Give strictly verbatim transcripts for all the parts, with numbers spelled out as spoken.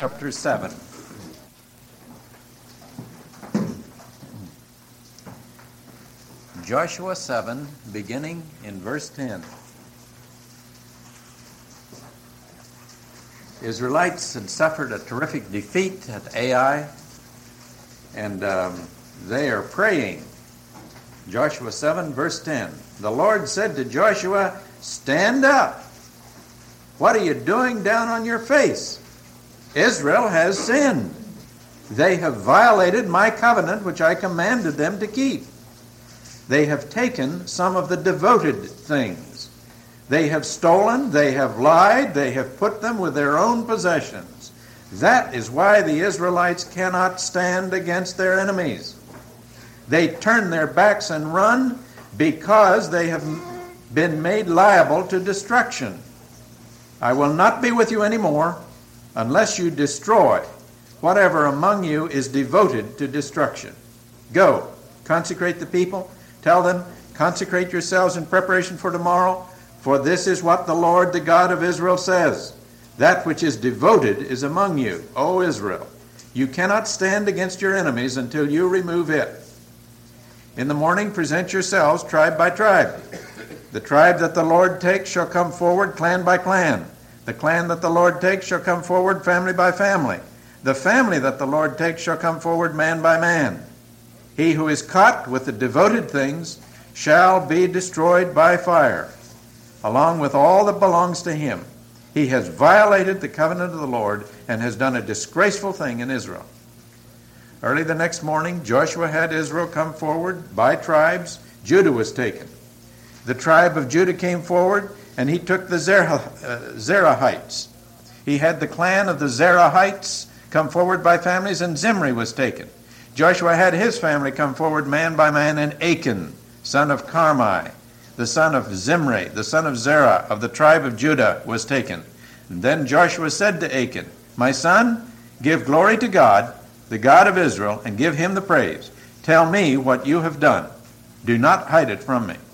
chapter seven. Joshua seven, beginning in verse ten. Israelites had suffered a terrific defeat at Ai, and um, they are praying. Joshua seven, verse ten. The Lord said to Joshua, "Stand up. What are you doing down on your face? Israel has sinned. They have violated my covenant which I commanded them to keep. They have taken some of the devoted things. They have stolen, they have lied, they have put them with their own possessions. That is why the Israelites cannot stand against their enemies. They turn their backs and run because they have been made liable to destruction. I will not be with you anymore unless you destroy whatever among you is devoted to destruction. Go, consecrate the people. Tell them, consecrate yourselves in preparation for tomorrow, for this is what the Lord, the God of Israel, says. That which is devoted is among you, O Israel. You cannot stand against your enemies until you remove it. In the morning present yourselves tribe by tribe. The tribe that the Lord takes shall come forward clan by clan. The clan that the Lord takes shall come forward family by family. The family that the Lord takes shall come forward man by man. He who is caught with the devoted things shall be destroyed by fire, along with all that belongs to him. He has violated the covenant of the Lord and has done a disgraceful thing in Israel." Early the next morning, Joshua had Israel come forward by tribes. Judah was taken. The tribe of Judah came forward, and he took the Zerah, uh, Zerahites. He had the clan of the Zerahites come forward by families, and Zimri was taken. Joshua had his family come forward man by man, and Achan, son of Carmi, the son of Zimri, the son of Zerah, of the tribe of Judah, was taken. And then Joshua said to Achan, "My son, give glory to God, the God of Israel, and give him the praise. Tell me what you have done. Do not hide it from me."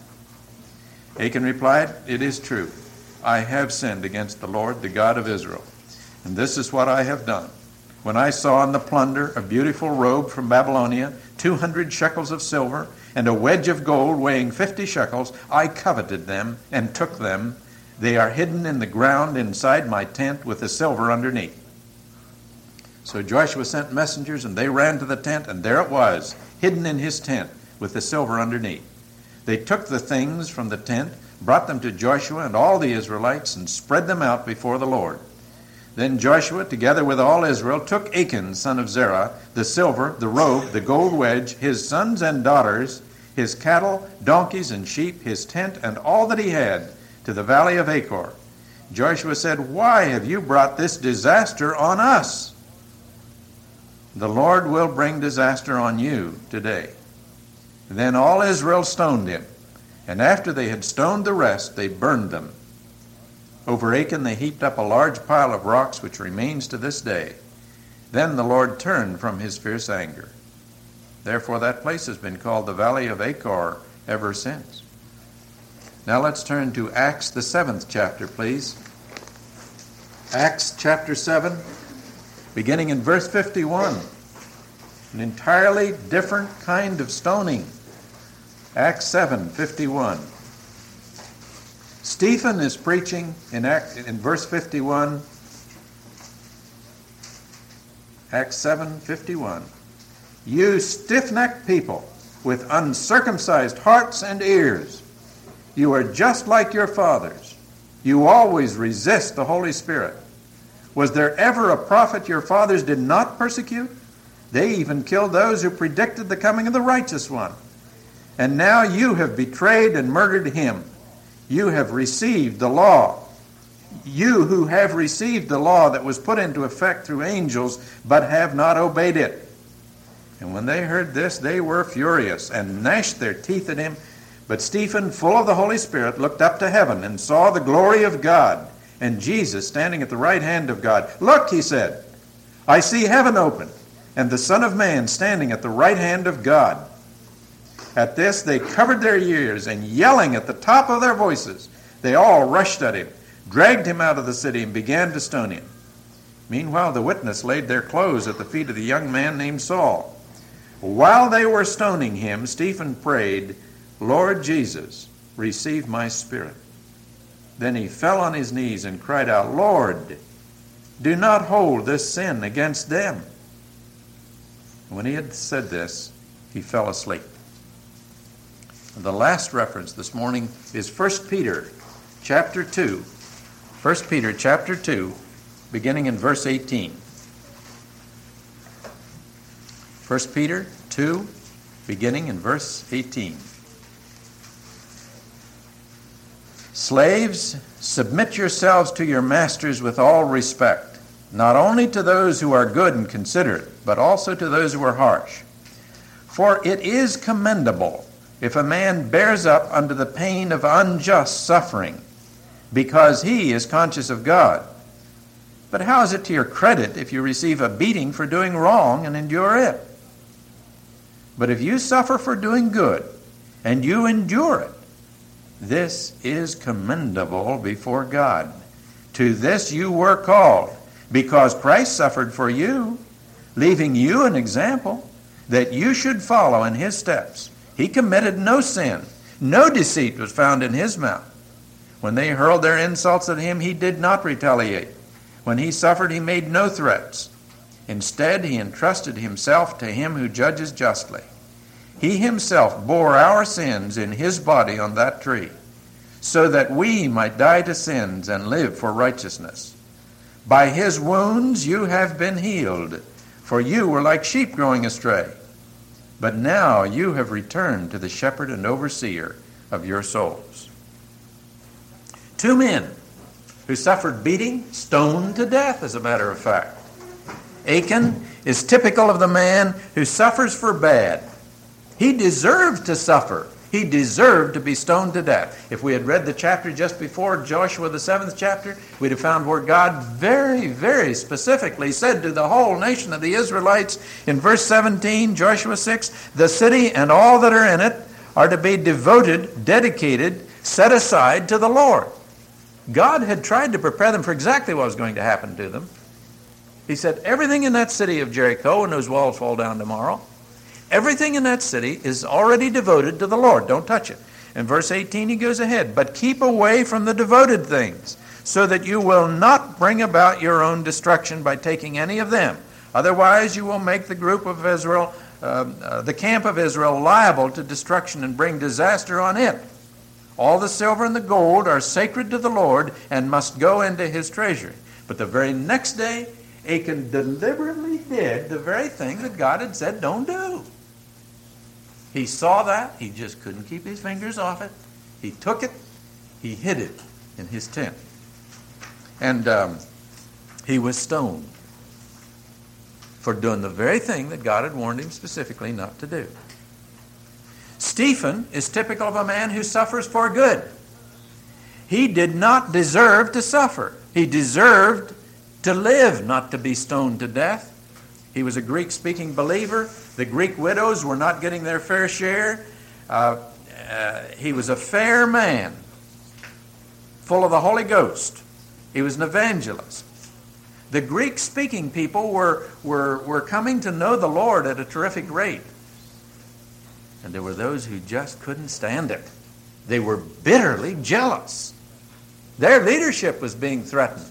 Achan replied, "It is true. I have sinned against the Lord, the God of Israel. And this is what I have done. When I saw in the plunder a beautiful robe from Babylonia, two hundred shekels of silver, and a wedge of gold weighing fifty shekels, I coveted them and took them. They are hidden in the ground inside my tent with the silver underneath." So Joshua sent messengers, and they ran to the tent, and there it was, hidden in his tent with the silver underneath. They took the things from the tent, brought them to Joshua and all the Israelites, and spread them out before the Lord. Then Joshua, together with all Israel, took Achan, son of Zerah, the silver, the robe, the gold wedge, his sons and daughters, his cattle, donkeys, and sheep, his tent, and all that he had, to the valley of Achor. Joshua said, "Why have you brought this disaster on us?" "The Lord will bring disaster on you today." Then all Israel stoned him, and after they had stoned the rest, they burned them. Over Achan they heaped up a large pile of rocks, which remains to this day. Then the Lord turned from his fierce anger. Therefore that place has been called the Valley of Achor ever since. Now let's turn to Acts, the seventh chapter, please. Acts chapter seven, beginning in verse fifty-one. An entirely different kind of stoning. Acts seven, fifty-one. Stephen is preaching in, Act, in verse fifty-one. Acts seven, fifty-one. "You stiff-necked people with uncircumcised hearts and ears, you are just like your fathers. You always resist the Holy Spirit. Was there ever a prophet your fathers did not persecute? They even killed those who predicted the coming of the righteous one. And now you have betrayed and murdered him. You have received the law. You who have received the law that was put into effect through angels, but have not obeyed it." And when they heard this, they were furious and gnashed their teeth at him. But Stephen, full of the Holy Spirit, looked up to heaven and saw the glory of God and Jesus standing at the right hand of God. "Look," he said, "I see heaven open, and the Son of Man standing at the right hand of God." At this they covered their ears, and yelling at the top of their voices, they all rushed at him, dragged him out of the city, and began to stone him. Meanwhile, the witness laid their clothes at the feet of the young man named Saul. While they were stoning him, Stephen prayed, Lord Jesus, receive my spirit. Then he fell on his knees and cried out, Lord, do not hold this sin against them. When he had said this, he fell asleep. The last reference this morning is First Peter chapter two. First Peter chapter two, beginning in verse eighteen. First Peter two, beginning in verse eighteen. Slaves, submit yourselves to your masters with all respect, not only to those who are good and considerate, but also to those who are harsh. For it is commendable if a man bears up under the pain of unjust suffering, because he is conscious of God. But how is it to your credit if you receive a beating for doing wrong and endure it? But if you suffer for doing good, and you endure it, this is commendable before God. To this you were called, because Christ suffered for you, leaving you an example, that you should follow in his steps. He committed no sin. No deceit was found in his mouth. When they hurled their insults at him, he did not retaliate. When he suffered, he made no threats. Instead, he entrusted himself to him who judges justly. He himself bore our sins in his body on that tree, so that we might die to sins and live for righteousness. By his wounds you have been healed, for you were like sheep going astray. But now you have returned to the shepherd and overseer of your souls. Two men who suffered beating, stoned to death, as a matter of fact. Achan is typical of the man who suffers for bad. He deserved to suffer. He deserved to be stoned to death. If we had read the chapter just before Joshua, the seventh chapter, we'd have found where God very, very specifically said to the whole nation of the Israelites in verse seventeen, Joshua six, the city and all that are in it are to be devoted, dedicated, set aside to the Lord. God had tried to prepare them for exactly what was going to happen to them. He said, everything in that city of Jericho, and those walls fall down tomorrow, everything in that city is already devoted to the Lord. Don't touch it. In verse eighteen, he goes ahead, but keep away from the devoted things, so that you will not bring about your own destruction by taking any of them. Otherwise, you will make the group of Israel, uh, uh, the camp of Israel, liable to destruction and bring disaster on it. All the silver and the gold are sacred to the Lord and must go into his treasury. But the very next day, Achan deliberately did the very thing that God had said don't do. He saw that. He just couldn't keep his fingers off it. He took it. He hid it in his tent. And um, he was stoned for doing the very thing that God had warned him specifically not to do. Stephen is typical of a man who suffers for good. He did not deserve to suffer. He deserved to live, not to be stoned to death. He was a Greek-speaking believer. The Greek widows were not getting their fair share. Uh, uh, he was a fair man, full of the Holy Ghost. He was an evangelist. The Greek-speaking people were, were, were coming to know the Lord at a terrific rate. And there were those who just couldn't stand it. They were bitterly jealous. Their leadership was being threatened.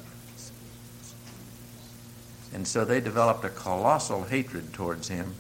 And so they developed a colossal hatred towards him.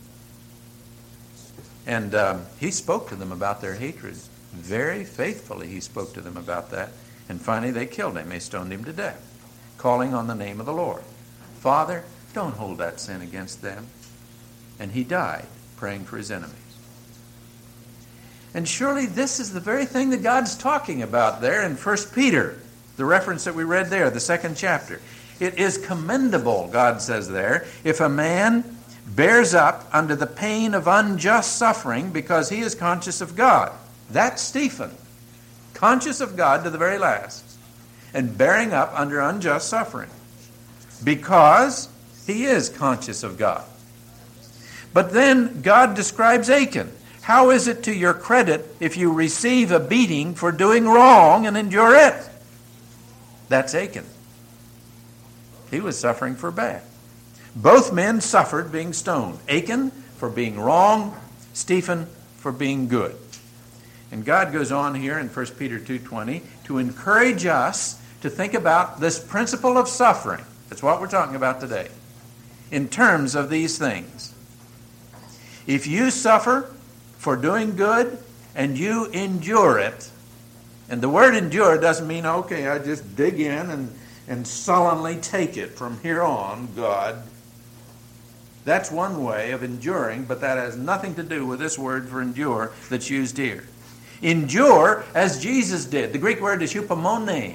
And um, he spoke to them about their hatred. Very faithfully he spoke to them about that. And finally they killed him. They stoned him to death, calling on the name of the Lord. Father, don't hold that sin against them. And he died praying for his enemies. And surely this is the very thing that God's talking about there in First Peter, the reference that we read there, the second chapter. It is commendable, God says there, if a man bears up under the pain of unjust suffering because he is conscious of God. That's Stephen, conscious of God to the very last, and bearing up under unjust suffering because he is conscious of God. But then God describes Achan. How is it to your credit if you receive a beating for doing wrong and endure it? That's Achan. He was suffering for bad. Both men suffered being stoned. Achan for being wrong, Stephen for being good. And God goes on here in First Peter two twenty to encourage us to think about this principle of suffering. That's what we're talking about today. In terms of these things. If you suffer for doing good and you endure it, and the word endure doesn't mean, okay, I just dig in and, and sullenly take it from here on, God. That's one way of enduring, but that has nothing to do with this word for endure that's used here. Endure as Jesus did. The Greek word is hupomone.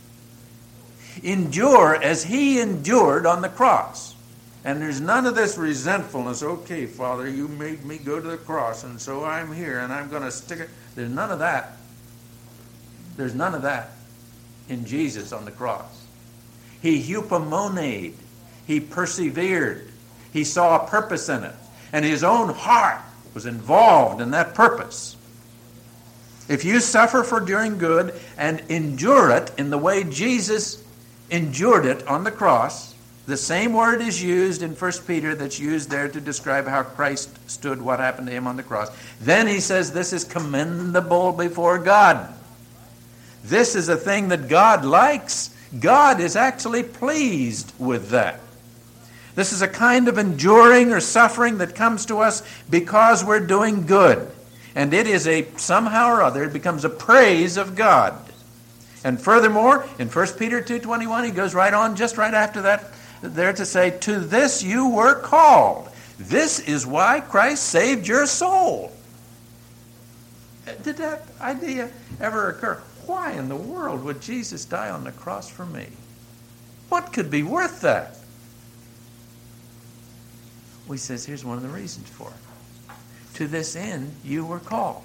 Endure as he endured on the cross. And there's none of this resentfulness. Okay, Father, you made me go to the cross, and so I'm here, and I'm going to stick it. There's none of that. There's none of that in Jesus on the cross. He hupomoned. He persevered. He saw a purpose in it. And his own heart was involved in that purpose. If you suffer for doing good and endure it in the way Jesus endured it on the cross, the same word is used in First Peter that's used there to describe how Christ stood, what happened to him on the cross. Then he says this is commendable before God. This is a thing that God likes. God is actually pleased with that. This is a kind of enduring or suffering that comes to us because we're doing good. And it is a, somehow or other, it becomes a praise of God. And furthermore, in First Peter two twenty-one, he goes right on, just right after that, there to say, to this you were called. This is why Christ saved your soul. Did that idea ever occur? Why in the world would Jesus die on the cross for me? What could be worth that? Well, he says, here's one of the reasons for it. To this end you were called.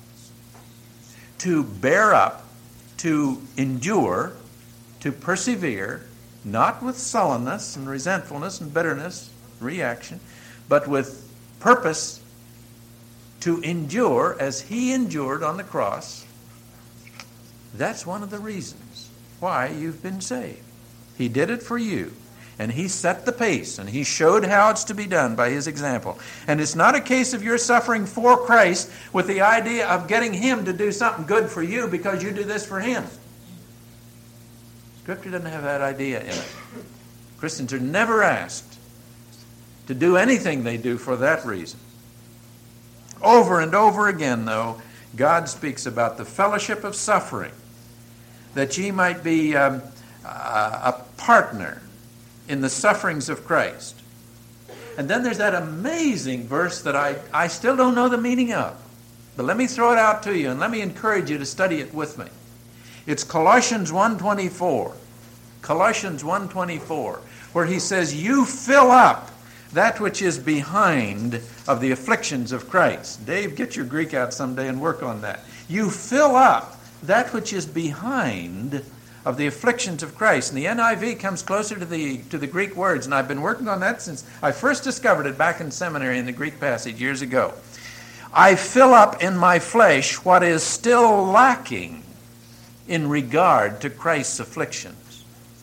To bear up, to endure, to persevere, not with sullenness and resentfulness and bitterness, reaction, but with purpose to endure as he endured on the cross. That's one of the reasons why you've been saved. He did it for you. And he set the pace, and he showed how it's to be done by his example. And it's not a case of you're suffering for Christ with the idea of getting him to do something good for you because you do this for him. Scripture doesn't have that idea in it. Christians are never asked to do anything they do for that reason. Over and over again, though, God speaks about the fellowship of suffering, that ye might be um, a partner in the sufferings of Christ. And then there's that amazing verse that I, I still don't know the meaning of. But let me throw it out to you and let me encourage you to study it with me. It's Colossians one twenty-four. Colossians one twenty-four, where he says, you fill up that which is behind of the afflictions of Christ. Dave, get your Greek out someday and work on that. You fill up that which is behind of the afflictions of Christ. And the N I V comes closer to the to the Greek words, and I've been working on that since I first discovered it back in seminary in the Greek passage years ago. I fill up in my flesh what is still lacking in regard to Christ's afflictions.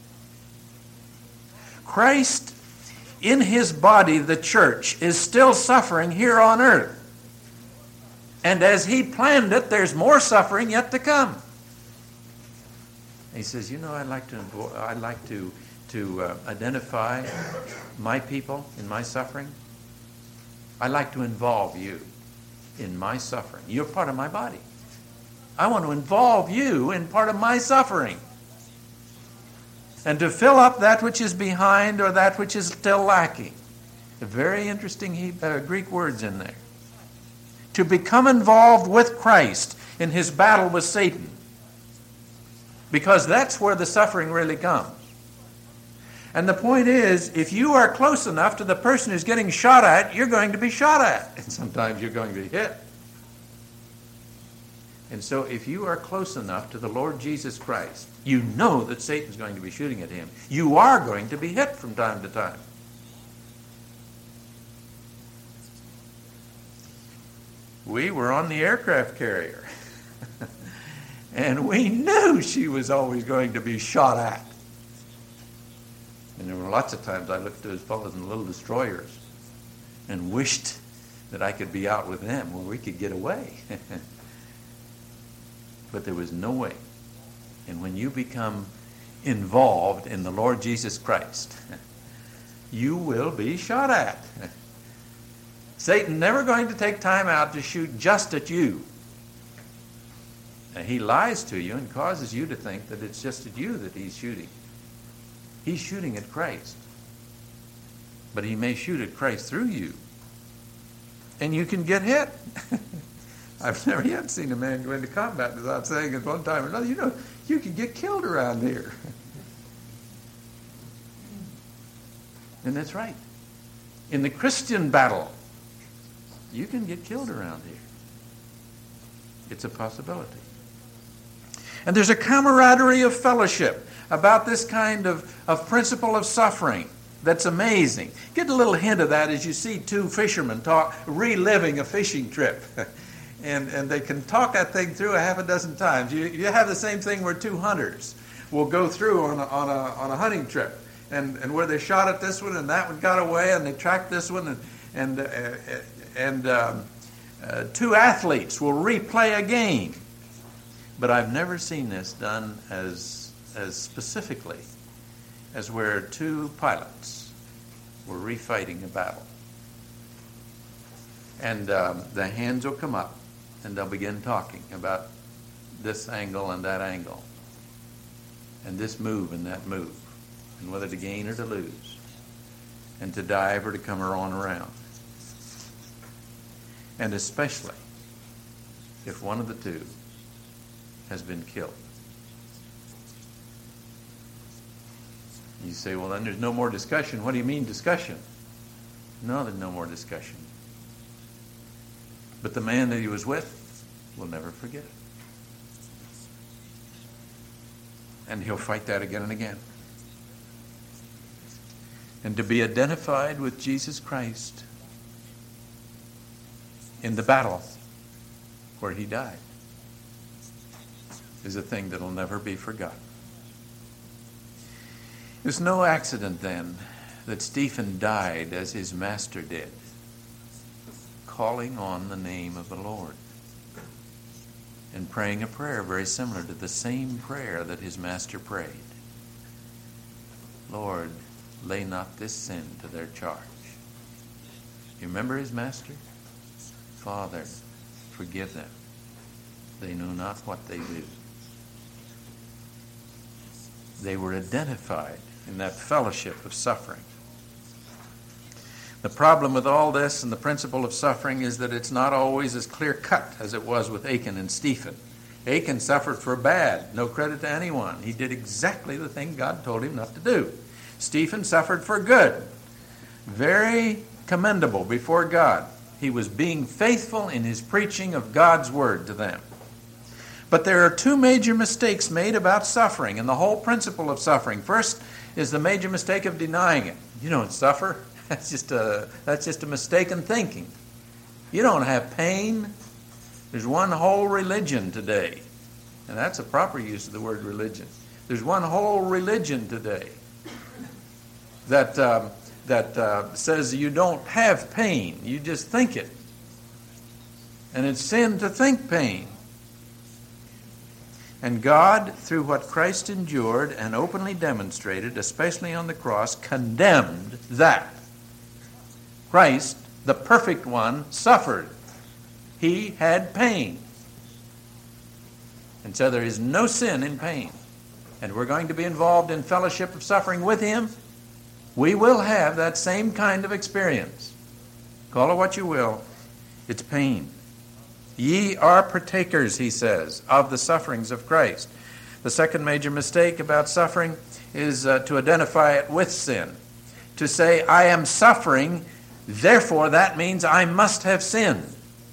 Christ, in his body, the church, is still suffering here on earth. And as he planned it, there's more suffering yet to come. He says, you know, I'd like to I'd like to to uh, identify my people in my suffering. I'd like to involve you in my suffering. You're part of my body. I want to involve you in part of my suffering. And to fill up that which is behind or that which is still lacking. Very interesting uh, Greek words in there. To become involved with Christ in his battle with Satan. Because that's where the suffering really comes. And the point is, if you are close enough to the person who's getting shot at, you're going to be shot at. And sometimes you're going to be hit. And so if you are close enough to the Lord Jesus Christ, you know that Satan's going to be shooting at him. You are going to be hit from time to time. We were on the aircraft carrier. And we knew she was always going to be shot at. And there were lots of times I looked at those fellows in little destroyers and wished that I could be out with them where we could get away. But there was no way. And when you become involved in the Lord Jesus Christ, you will be shot at. Satan never going to take time out to shoot just at you. And he lies to you and causes you to think that it's just at you that he's shooting. He's shooting at Christ. But he may shoot at Christ through you. And you can get hit. I've never yet seen a man go into combat without saying at one time or another, you know, you can get killed around here. And that's right. In the Christian battle, you can get killed around here. It's a possibility. And there's a camaraderie of fellowship about this kind of, of principle of suffering that's amazing. Get a little hint of that as you see two fishermen talk, reliving a fishing trip. and, and they can talk that thing through a half a dozen times. You, you have the same thing where two hunters will go through on a, on a, on a hunting trip. And, and where they shot at this one and that one got away and they tracked this one. And, and, uh, and um, uh, two athletes will replay a game. But I've never seen this done as, as specifically as where two pilots were refighting a battle. And um, the hands will come up and they'll begin talking about this angle and that angle and this move and that move and whether to gain or to lose and to dive or to come on around. And especially if one of the two has been killed. You say, well, then there's no more discussion. What do you mean discussion? No, there's no more discussion. But the man that he was with will never forget it. And he'll fight that again and again. And to be identified with Jesus Christ in the battle where he died is a thing that will never be forgotten. It's no accident, then, that Stephen died as his master did, calling on the name of the Lord and praying a prayer very similar to the same prayer that his master prayed. Lord, lay not this sin to their charge. You remember his master? Father, forgive them. They know not what they do. They were identified in that fellowship of suffering. The problem with all this and the principle of suffering is that it's not always as clear-cut as it was with Achan and Stephen. Achan suffered for bad, no credit to anyone. He did exactly the thing God told him not to do. Stephen suffered for good, very commendable before God. He was being faithful in his preaching of God's word to them. But there are two major mistakes made about suffering and the whole principle of suffering. First is the major mistake of denying it. You don't suffer. That's just a, that's just a mistaken thinking. You don't have pain. There's one whole religion today. And that's a proper use of the word religion. There's one whole religion today that, um, that uh, says you don't have pain. You just think it. And it's sin to think pain. And God, through what Christ endured and openly demonstrated, especially on the cross, condemned that. Christ, the perfect one, suffered. He had pain. And so there is no sin in pain. And we're going to be involved in fellowship of suffering with him. We will have that same kind of experience. Call it what you will. It's pain. Ye are partakers, he says, of the sufferings of Christ. The second major mistake about suffering is uh, to identify it with sin. To say, I am suffering, therefore that means I must have sinned.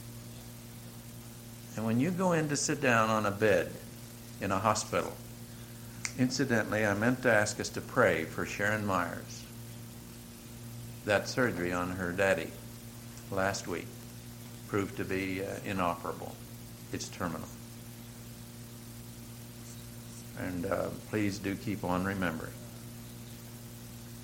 And when you go in to sit down on a bed in a hospital, incidentally, I meant to ask us to pray for Sharon Myers. That surgery on her daddy last week proved to be uh, inoperable. It's terminal. And uh, please do keep on remembering.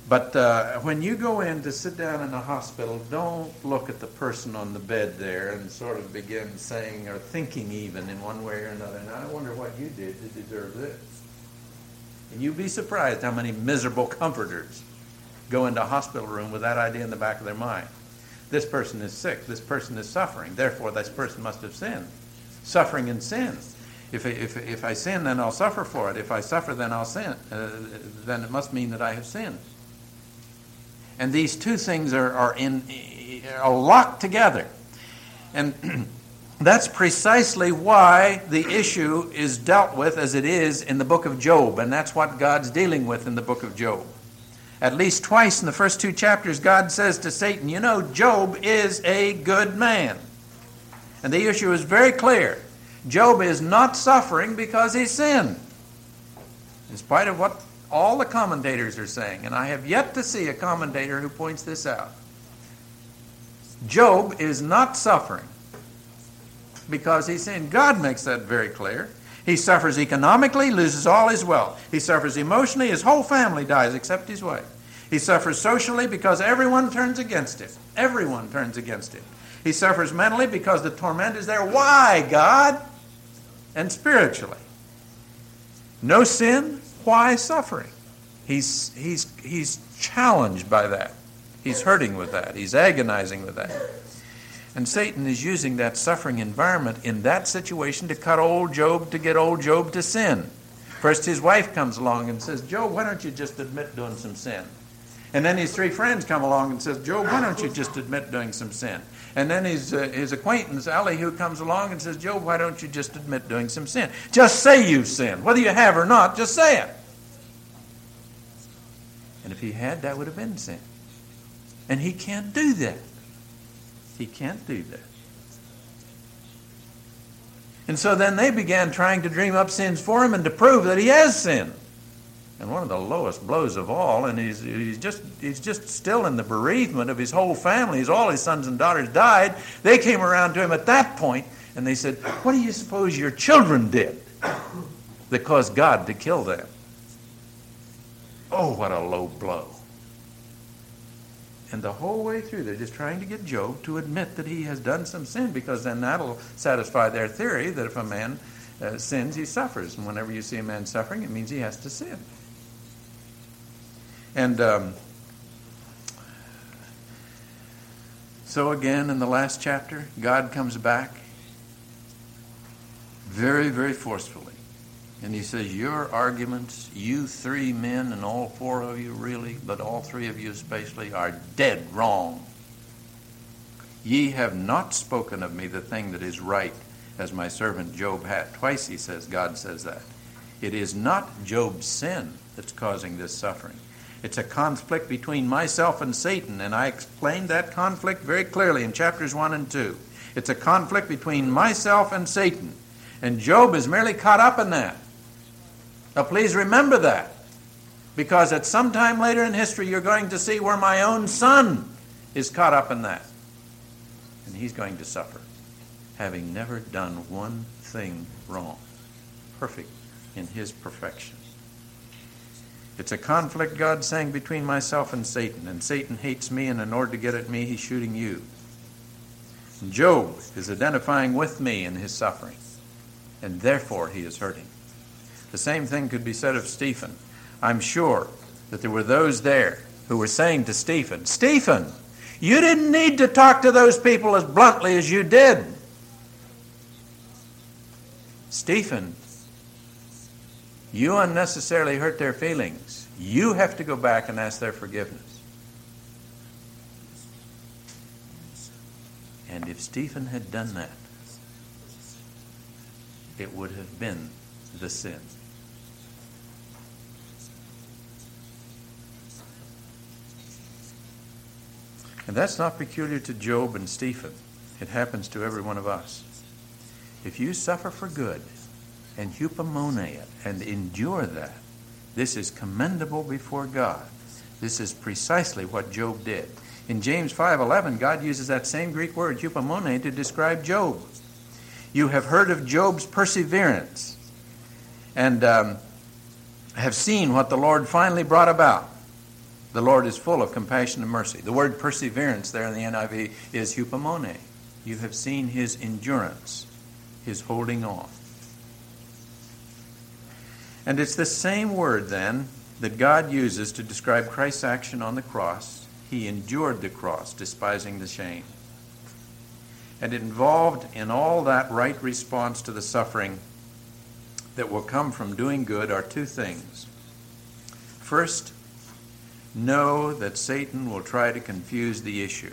But uh, when you go in to sit down in a hospital, don't look at the person on the bed there and sort of begin saying or thinking even in one way or another, and I wonder what you did to deserve this. And you'd be surprised how many miserable comforters go into a hospital room with that idea in the back of their mind. This person is sick. This person is suffering. Therefore, this person must have sinned. Suffering and sin. If, if, if I sin, then I'll suffer for it. If I suffer, then I'll sin. Uh, then it must mean that I have sinned. And these two things are, are, in, are locked together. And that's precisely why the issue is dealt with as it is in the book of Job. And that's what God's dealing with in the book of Job. At least twice in the first two chapters, God says to Satan, you know, Job is a good man. And the issue is very clear. Job is not suffering because he sinned. In spite of what all the commentators are saying, and I have yet to see a commentator who points this out. Job is not suffering because he sinned. God makes that very clear. He suffers economically, loses all his wealth. He suffers emotionally, his whole family dies except his wife. He suffers socially because everyone turns against him. Everyone turns against him. He suffers mentally because the torment is there. Why, God? And spiritually. No sin. Why suffering? He's, he's, he's challenged by that. He's hurting with that. He's agonizing with that. And Satan is using that suffering environment in that situation to cut old Job, to get old Job to sin. First his wife comes along and says, Job, why don't you just admit doing some sin? And then his three friends come along and says, Job, why don't you just admit doing some sin? And then his, uh, his acquaintance, Elihu, comes along and says, Job, why don't you just admit doing some sin? Just say you've sinned. Whether you have or not, just say it. And if he had, that would have been sin. And he can't do that. He can't do that. And so then they began trying to dream up sins for him and to prove that he has sinned. And one of the lowest blows of all, and he's, he's just he's just still in the bereavement of his whole family. He's, all his sons and daughters died. They came around to him at that point, and they said, what do you suppose your children did that caused God to kill them? Oh, what a low blow. And the whole way through, they're just trying to get Job to admit that he has done some sin, because then that'll satisfy their theory that if a man uh, sins, he suffers. And whenever you see a man suffering, it means he has to sin. And um, so again, in the last chapter, God comes back very, very forcefully. And he says, your arguments, you three men and all four of you really, but all three of you especially, are dead wrong. Ye have not spoken of me the thing that is right, as my servant Job had. Twice he says, God says that. It is not Job's sin that's causing this suffering. It's a conflict between myself and Satan, and I explained that conflict very clearly in chapters one and two. It's a conflict between myself and Satan, and Job is merely caught up in that. Now please remember that, because at some time later in history you're going to see where my own son is caught up in that, and he's going to suffer, having never done one thing wrong, perfect in his perfection. It's a conflict, God's saying, between myself and Satan. And Satan hates me, and in order to get at me, he's shooting you. And Job is identifying with me in his suffering, and therefore he is hurting. The same thing could be said of Stephen. I'm sure that there were those there who were saying to Stephen, Stephen, you didn't need to talk to those people as bluntly as you did. Stephen, you unnecessarily hurt their feelings. You have to go back and ask their forgiveness. And if Stephen had done that, it would have been the sin. And that's not peculiar to Job and Stephen. It happens to every one of us. If you suffer for good, and hupomone it, and endure that, this is commendable before God. This is precisely what Job did. In James five eleven, God uses that same Greek word, hupomone, to describe Job. You have heard of Job's perseverance, and um, have seen what the Lord finally brought about. The Lord is full of compassion and mercy. The word perseverance there in the N I V is hupomone. You have seen his endurance, his holding on. And it's the same word then that God uses to describe Christ's action on the cross. He endured the cross, despising the shame. And involved in all that right response to the suffering that will come from doing good are two things. First, know that Satan will try to confuse the issue.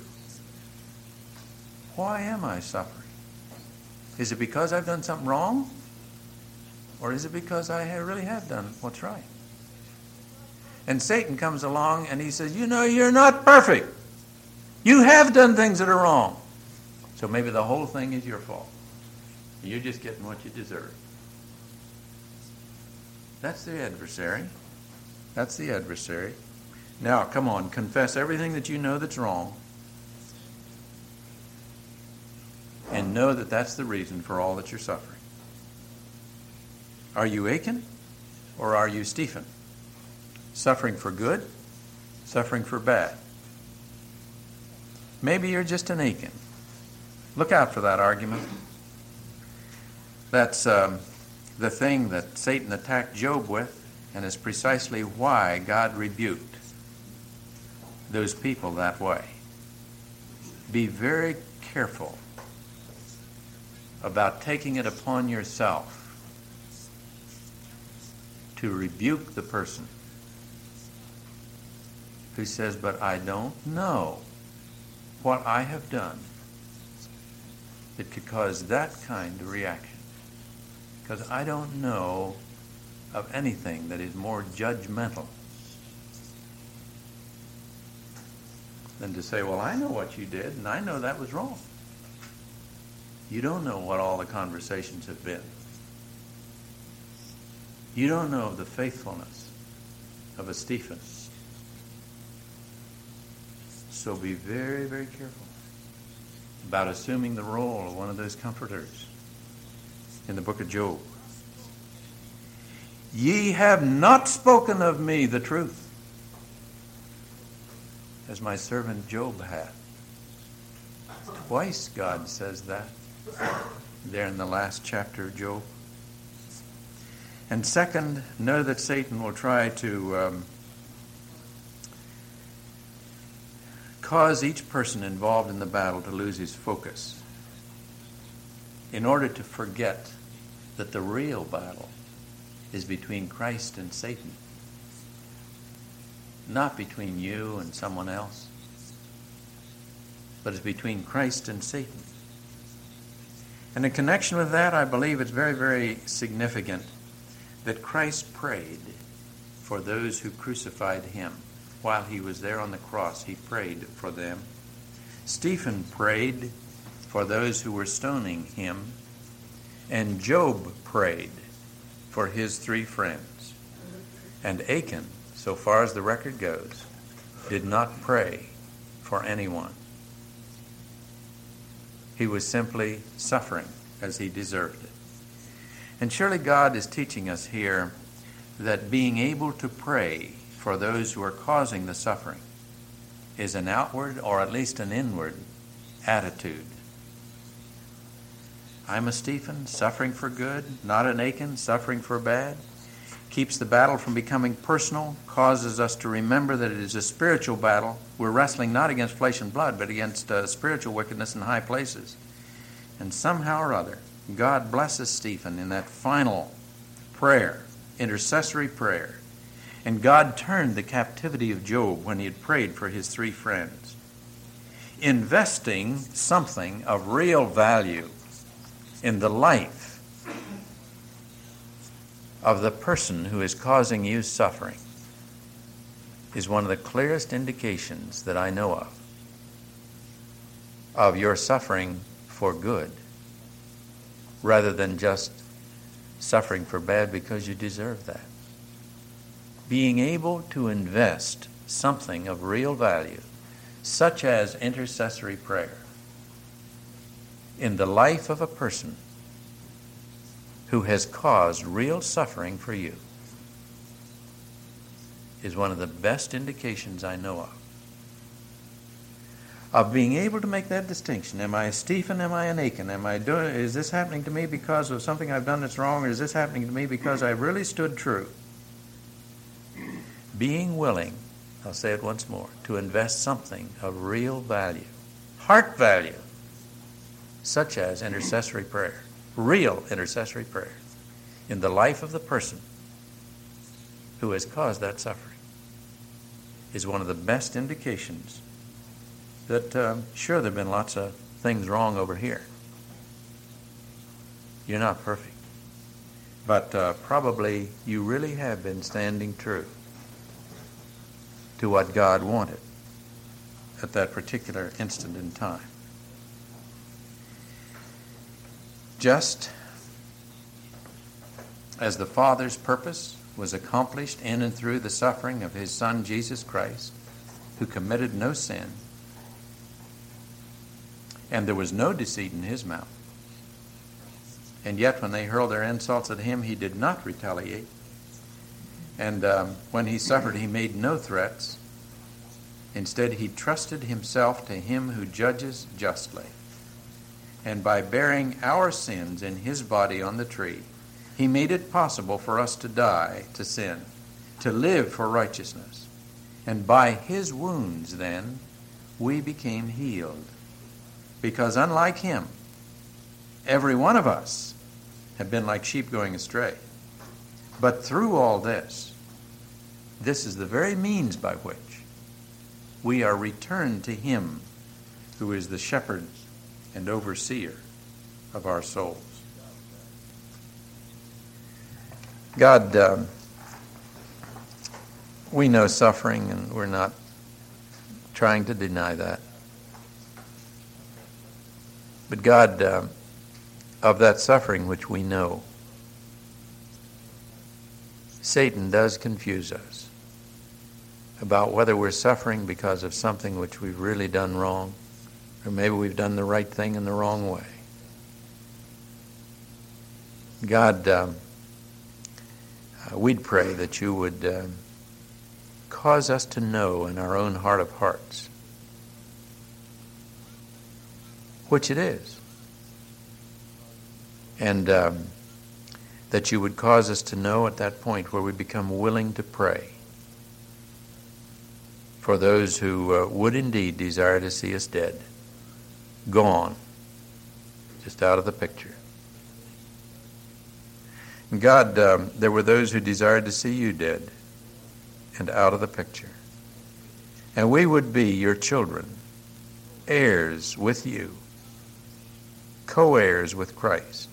Why am I suffering? Is it because I've done something wrong? Or is it because I really have done what's right? And Satan comes along and he says, you know, you're not perfect. You have done things that are wrong. So maybe the whole thing is your fault. You're just getting what you deserve. That's the adversary. That's the adversary. Now, come on, confess everything that you know that's wrong. And know that that's the reason for all that you're suffering. Are you Achan or are you Stephen? Suffering for good, suffering for bad. Maybe you're just an Achan. Look out for that argument. That's um, the thing that Satan attacked Job with, and is precisely why God rebuked those people that way. Be very careful about taking it upon yourself to rebuke the person who says, but I don't know what I have done that could cause that kind of reaction. Because I don't know of anything that is more judgmental than to say, well, I know what you did, and I know that was wrong. You don't know what all the conversations have been. You don't know of the faithfulness of a Stephen. So be very, very careful about assuming the role of one of those comforters in the book of Job. Ye have not spoken of me the truth, as my servant Job hath. Twice God says that there in the last chapter of Job. And second, know that Satan will try to um, cause each person involved in the battle to lose his focus in order to forget that the real battle is between Christ and Satan, not between you and someone else, but it's between Christ and Satan. And in connection with that, I believe it's very, very significant that Christ prayed for those who crucified him. While he was there on the cross, he prayed for them. Stephen prayed for those who were stoning him. And Job prayed for his three friends. And Achan, so far as the record goes, did not pray for anyone. He was simply suffering as he deserved it. And surely God is teaching us here that being able to pray for those who are causing the suffering is an outward or at least an inward attitude. I'm a Stephen, suffering for good, not an Achan, suffering for bad. Keeps the battle from becoming personal, causes us to remember that it is a spiritual battle. We're wrestling not against flesh and blood, but against uh, spiritual wickedness in high places. And somehow or other, God blesses Stephen in that final prayer, intercessory prayer. And God turned the captivity of Job when he had prayed for his three friends, investing something of real value in the life of the person who is causing you suffering is one of the clearest indications that I know of of your suffering for good rather than just suffering for bad because you deserve that. Being able to invest something of real value, such as intercessory prayer, in the life of a person who has caused real suffering for you is one of the best indications I know of. Of being able to make that distinction. Am I a Stephen? Am I an Achan? Am I doing, is this happening to me because of something I've done that's wrong, or is this happening to me because I really stood true? Being willing, I'll say it once more, to invest something of real value, heart value, such as intercessory prayer, real intercessory prayer, in the life of the person who has caused that suffering, is one of the best indications that, um, sure, there have been lots of things wrong over here. You're not perfect. But uh, probably you really have been standing true to what God wanted at that particular instant in time. Just as the Father's purpose was accomplished in and through the suffering of His Son, Jesus Christ, who committed no sin, and there was no deceit in His mouth. And yet when they hurled their insults at Him, He did not retaliate. And um, when He suffered, He made no threats. Instead, He trusted Himself to Him who judges justly. And by bearing our sins in His body on the tree, He made it possible for us to die to sin, to live for righteousness. And by His wounds, then, we became healed. Because unlike Him, every one of us have been like sheep going astray. But through all this, this is the very means by which we are returned to Him who is the shepherd and overseer of our souls. God, um, we know suffering, and we're not trying to deny that. But God, um, of that suffering which we know, Satan does confuse us about whether we're suffering because of something which we've really done wrong, or maybe we've done the right thing in the wrong way. God, um, uh, we'd pray that you would um, cause us to know in our own heart of hearts which it is. And um, that you would cause us to know at that point where we become willing to pray for those who uh, would indeed desire to see us dead, gone, just out of the picture. And God, um, there were those who desired to see you dead and out of the picture. And we would be your children, heirs with you, co-heirs with Christ,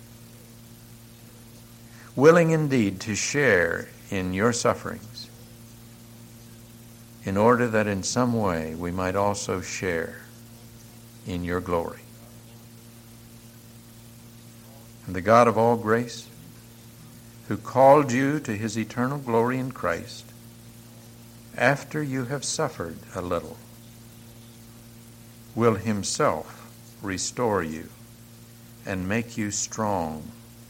willing indeed to share in your sufferings, in order that in some way we might also share in your glory. And the God of all grace, who called you to His eternal glory in Christ, after you have suffered a little, will Himself restore you and make you strong,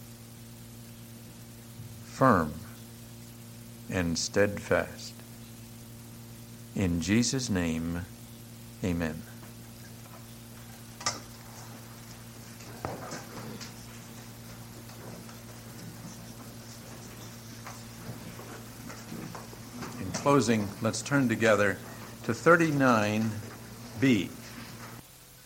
firm, and steadfast. In Jesus' name, amen. In closing, let's turn together to thirty-nine B.